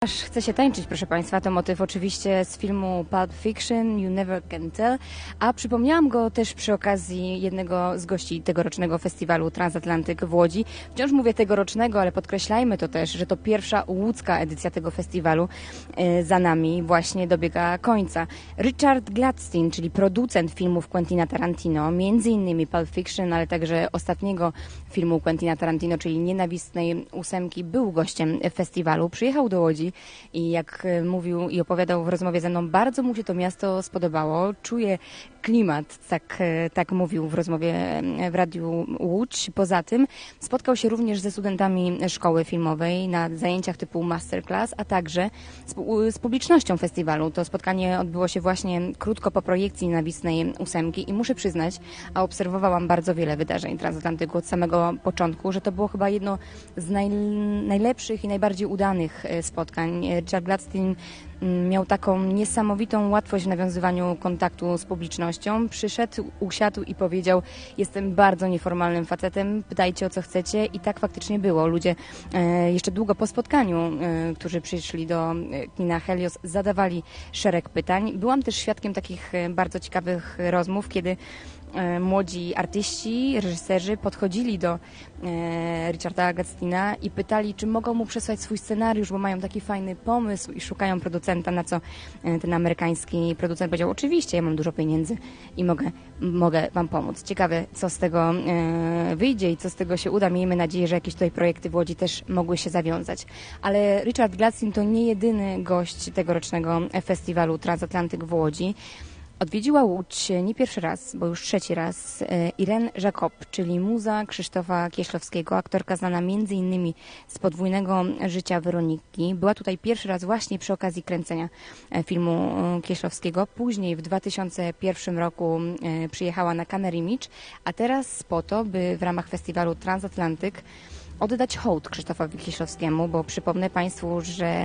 Aż chce się tańczyć, proszę Państwa, to motyw oczywiście z filmu Pulp Fiction, You Never Can Tell, a przypomniałam go też przy okazji jednego z gości tegorocznego festiwalu Transatlantyk w Łodzi. Wciąż mówię tegorocznego, ale podkreślajmy to też, że to pierwsza łódzka edycja tego festiwalu za nami właśnie dobiega końca. Richard Gladstein, czyli producent filmów Quentina Tarantino, między innymi Pulp Fiction, ale także ostatniego filmu Quentina Tarantino, czyli Nienawistnej ósemki, był gościem festiwalu. Przyjechał do Łodzi i jak mówił i opowiadał w rozmowie ze mną, bardzo mu się to miasto spodobało. Czuje klimat, tak mówił w rozmowie w Radiu Łódź. Poza tym spotkał się również ze studentami szkoły filmowej na zajęciach typu masterclass, a także z publicznością festiwalu. To spotkanie odbyło się właśnie krótko po projekcji Nienawistnej ósemki i muszę przyznać, a obserwowałam bardzo wiele wydarzeń Transatlantyku od samego początku, że to było chyba jedno z najlepszych i najbardziej udanych spotkań. Richard Gladstein miał taką niesamowitą łatwość w nawiązywaniu kontaktu z publicznością. Przyszedł, usiadł i powiedział: jestem bardzo nieformalnym facetem, pytajcie o co chcecie, i tak faktycznie było. Ludzie jeszcze długo po spotkaniu, którzy przyszli do kina Helios, zadawali szereg pytań. Byłam też świadkiem takich bardzo ciekawych rozmów, kiedy młodzi artyści, reżyserzy podchodzili do Richarda Gladsteina i pytali, czy mogą mu przesłać swój scenariusz, bo mają taki fajny pomysł i szukają producenta, na co ten amerykański producent powiedział: oczywiście, ja mam dużo pieniędzy i mogę wam pomóc. Ciekawe, co z tego wyjdzie i co z tego się uda. Miejmy nadzieję, że jakieś tutaj projekty w Łodzi też mogły się zawiązać. Ale Richard Gladstein to nie jedyny gość tegorocznego festiwalu Transatlantyk w Łodzi. Odwiedziła Łódź nie pierwszy raz, bo już trzeci raz, Irene Jacob, czyli muza Krzysztofa Kieślowskiego, aktorka znana m.in. z Podwójnego życia Weroniki. Była tutaj pierwszy raz właśnie przy okazji kręcenia filmu Kieślowskiego. Później w 2001 roku przyjechała na Camera Image, a teraz po to, by w ramach festiwalu Transatlantyk oddać hołd Krzysztofowi Kieślowskiemu, bo przypomnę Państwu, że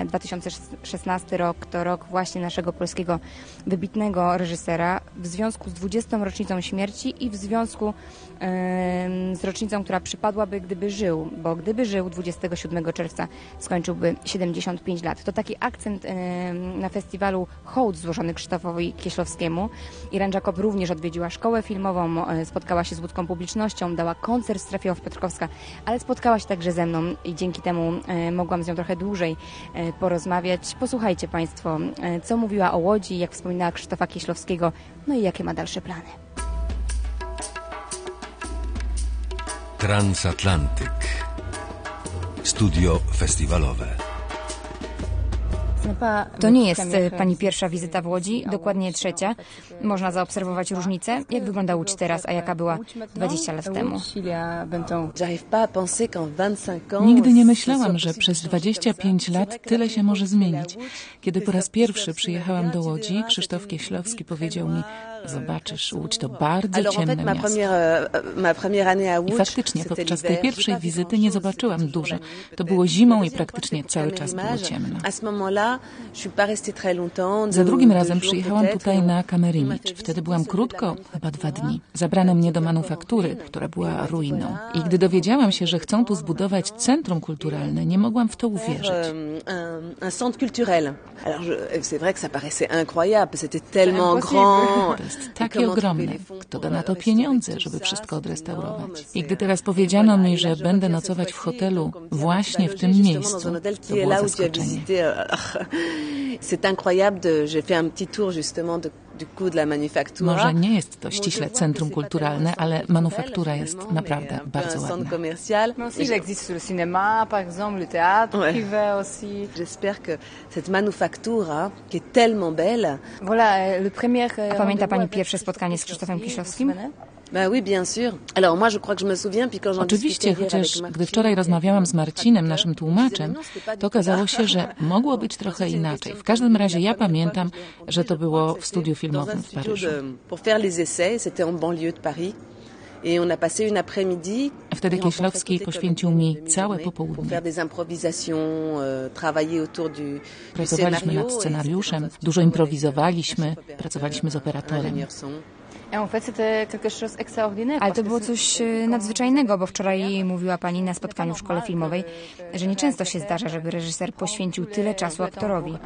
2016 rok to rok właśnie naszego polskiego wybitnego reżysera w związku z 20. rocznicą śmierci i w związku z rocznicą, która przypadłaby, gdyby żył, bo gdyby żył 27 czerwca skończyłby 75 lat. To taki akcent na festiwalu hołd złożony Krzysztofowi Kieślowskiemu. Irene Jacob również odwiedziła szkołę filmową, spotkała się z łódzką publicznością, dała koncert w strefie Piotrkowska, ale spotkała się także ze mną i dzięki temu mogłam z nią trochę dłużej porozmawiać. Posłuchajcie Państwo, co mówiła o Łodzi, jak wspominała Krzysztofa Kieślowskiego, no i jakie ma dalsze plany. Transatlantyk. Studio festiwalowe. To nie jest Pani pierwsza wizyta w Łodzi, dokładnie trzecia. Można zaobserwować różnicę. Jak wygląda Łódź teraz, a jaka była 20 lat temu? Nigdy nie myślałam, że przez 25 lat tyle się może zmienić. Kiedy po raz pierwszy przyjechałam do Łodzi, Krzysztof Kieślowski powiedział mi: zobaczysz, Łódź to bardzo ciemne miasto. I faktycznie podczas tej pierwszej wizyty nie zobaczyłam dużo. To było zimą i praktycznie cały czas było ciemno. Za drugim razem przyjechałam tutaj na Camera Image. Wtedy byłam krótko, chyba 2 dni. Zabrano mnie do manufaktury, która była ruiną. I gdy dowiedziałam się, że chcą tu zbudować centrum kulturalne, nie mogłam w to uwierzyć. To jest takie ogromne. Kto da na to pieniądze, żeby wszystko odrestaurować? I gdy teraz powiedziano mi, że będę nocować w hotelu właśnie w tym miejscu, to było zaskoczenie. Może nie jest to ściśle centrum kulturalne, ale manufaktura jest naprawdę bardzo ładna. A pamięta Pani pierwsze spotkanie z Krzysztofem Kieślowskim? Oczywiście, chociaż gdy wczoraj rozmawiałam z Marcinem, naszym tłumaczem, to okazało się, że mogło być trochę inaczej. W każdym razie ja pamiętam, że to było w studiu filmowym w Paryżu. Wtedy Kieślowski poświęcił mi całe popołudnie. Pracowaliśmy nad scenariuszem, dużo improwizowaliśmy, pracowaliśmy z operatorem. Ale to było coś nadzwyczajnego, bo wczoraj mówiła pani na spotkaniu w szkole filmowej, że nieczęsto się zdarza, żeby reżyser poświęcił tyle czasu aktorowi.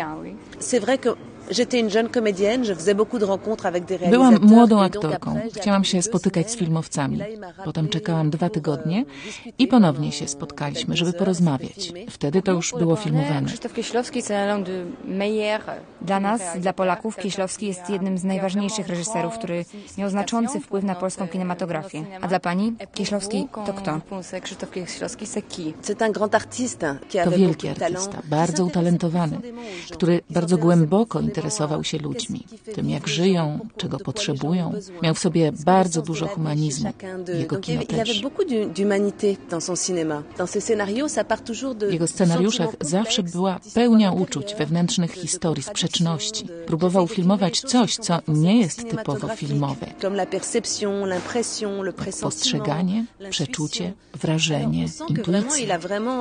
Byłam młodą aktorką. Chciałam się spotykać z filmowcami. Potem czekałam 2 tygodnie i ponownie się spotkaliśmy, żeby porozmawiać. Wtedy to już było filmowane. Dla nas, dla Polaków, Kieślowski jest jednym z najważniejszych reżyserów, który miał znaczący wpływ na polską kinematografię. A dla pani Kieślowski to kto? To wielki artysta, bardzo utalentowany, który bardzo głęboko interesował się ludźmi, tym jak żyją, czego potrzebują. Miał w sobie bardzo dużo humanizmu. Jego kino też. W jego scenariuszach zawsze była pełnia uczuć, wewnętrznych historii, sprzeczności. Próbował filmować coś, co nie jest typowo filmowe. Postrzeganie, przeczucie, wrażenie, intuicja.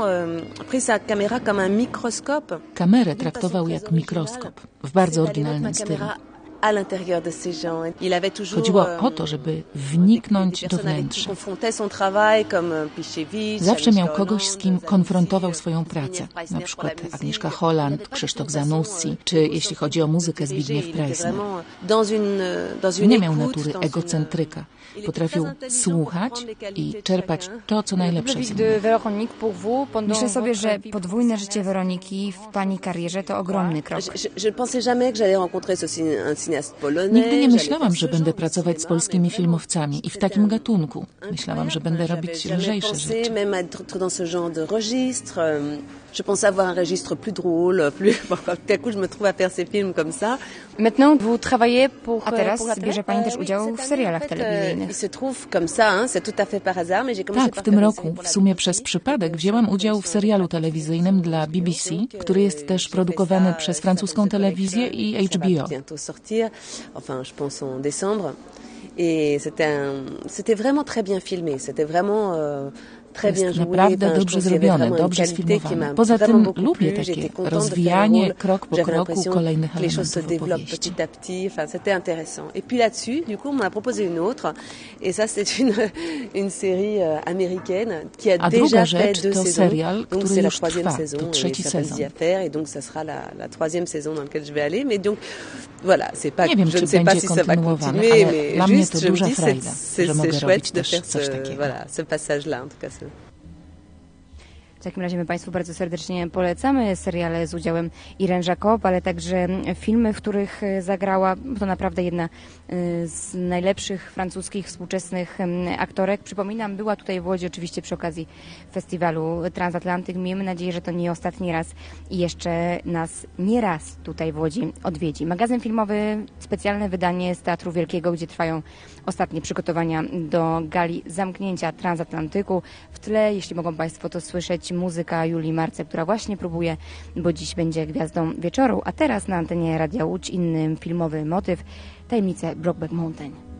Kamerę traktował jak mikroskop, w bardzo oryginalnym stylu. Chodziło o to, żeby wniknąć do wnętrza. Zawsze miał kogoś, z kim konfrontował swoją pracę. Na przykład Agnieszka Holland, Krzysztof Zanussi, czy jeśli chodzi o muzykę Zbigniew Preissner. Nie miał natury egocentryka. Potrafił słuchać i czerpać to, co najlepsze z nim. Myślę sobie, że podwójne życie Weroniki w pani karierze to ogromny krok. Nigdy nie myślałam, że będę pracować z polskimi filmowcami i w takim gatunku. Myślałam, że będę robić lżejsze rzeczy. Je pensais avoir un registre plus drôle, plus... Tout à coup, je me trouve à faire ces films comme ça. A teraz bierze pani też udział w serialach telewizyjnych. Tak, w tym roku, w sumie przez przypadek, wzięłam udział w serialu telewizyjnym dla BBC, który jest też produkowany przez francuską telewizję i HBO. Et c'était vraiment très bien filmé. C'était vraiment jest naprawdę dobrze zrobione, dobrze sfilmowane. Poza tym lubię takie rozwijanie krok po kroku kolejnych elementów opowieści. C'était intéressant. Et puis là-dessus, du coup, on m'a proposé une autre. Et ça, c'est une série américaine qui a déjà fait 2 saisons. Donc c'est la 3e saison. To 3. sezon. Et donc ça sera la 3e saison dans laquelle je vais aller. Mais donc, voilà, c'est pas, nie wiem, je czy ne sais pas będzie si ça va kontynuowane, continuer, ale mais dla mnie to juste, je me duża dis, frajda, że mogę robić też coś takiego. Voilà, ce passage-là, en tout cas. W takim razie my Państwu bardzo serdecznie polecamy seriale z udziałem Irene Jacob, ale także filmy, w których zagrała. To naprawdę jedna z najlepszych francuskich współczesnych aktorek. Przypominam, była tutaj w Łodzi oczywiście przy okazji festiwalu Transatlantyk. Miejmy nadzieję, że to nie ostatni raz i jeszcze nas nie raz tutaj w Łodzi odwiedzi. Magazyn filmowy, specjalne wydanie z Teatru Wielkiego, gdzie trwają ostatnie przygotowania do gali zamknięcia Transatlantyku. W tle, jeśli mogą Państwo to słyszeć, muzyka Julii Marce, która właśnie próbuje, bo dziś będzie gwiazdą wieczoru. A teraz na antenie Radia Łódź inny filmowy motyw, Tajemnice Brokeback Mountain.